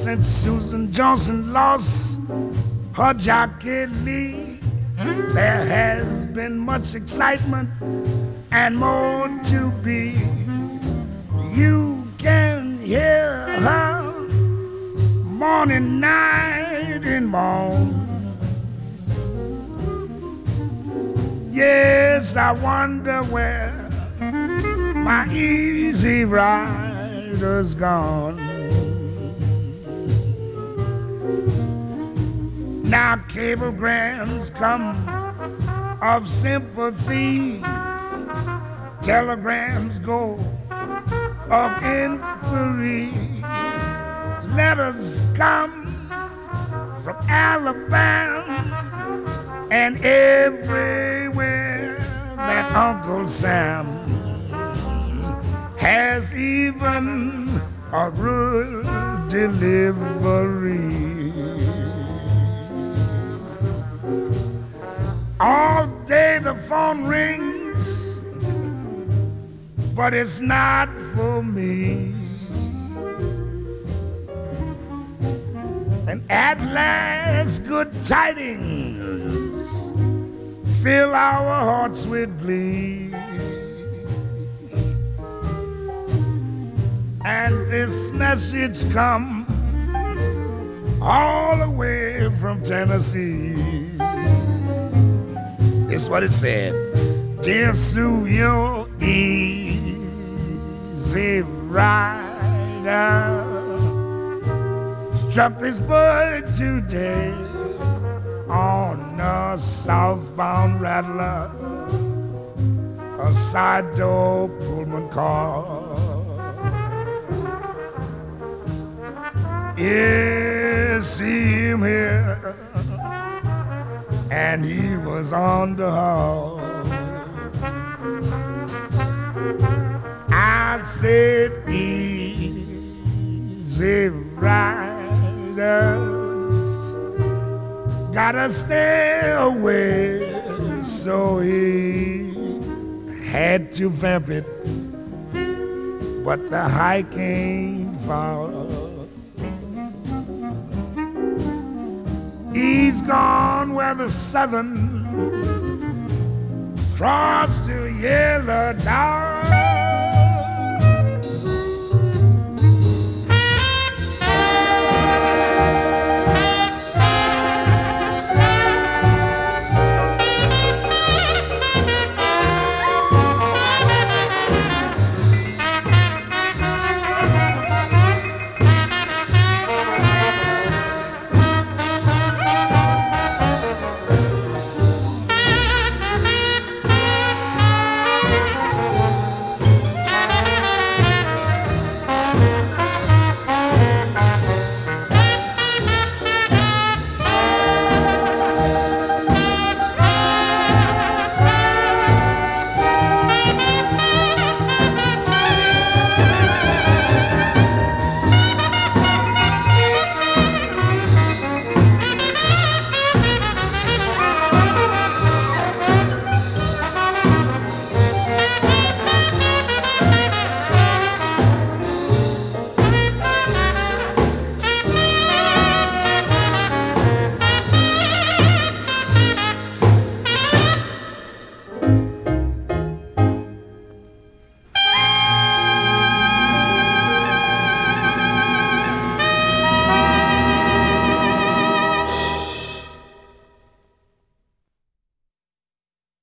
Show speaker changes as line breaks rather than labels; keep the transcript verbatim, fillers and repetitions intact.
since Susan Johnson lost her Jockey Lee. There has been much excitement and more to be. You can hear her morning, night, and morn. Yes, I wonder where my easy rider's gone. Now cablegrams come of sympathy, telegrams go of inquiry, letters come from Alabama and everywhere that Uncle Sam has even a rural delivery. All day the phone rings, but it's not for me. And at last, good tidings fill our hearts with glee. And this message come all the way from Tennessee. This is what it said. Dear Sue, you're easy rider struck this bird today on a southbound rattler, a side door Pullman car. Yes, see him here, and he was on the hall. I said, easy riders gotta stay away, so he had to vamp it, but the hike ain't far. He's gone where the Southern Cross to Yellow Dog.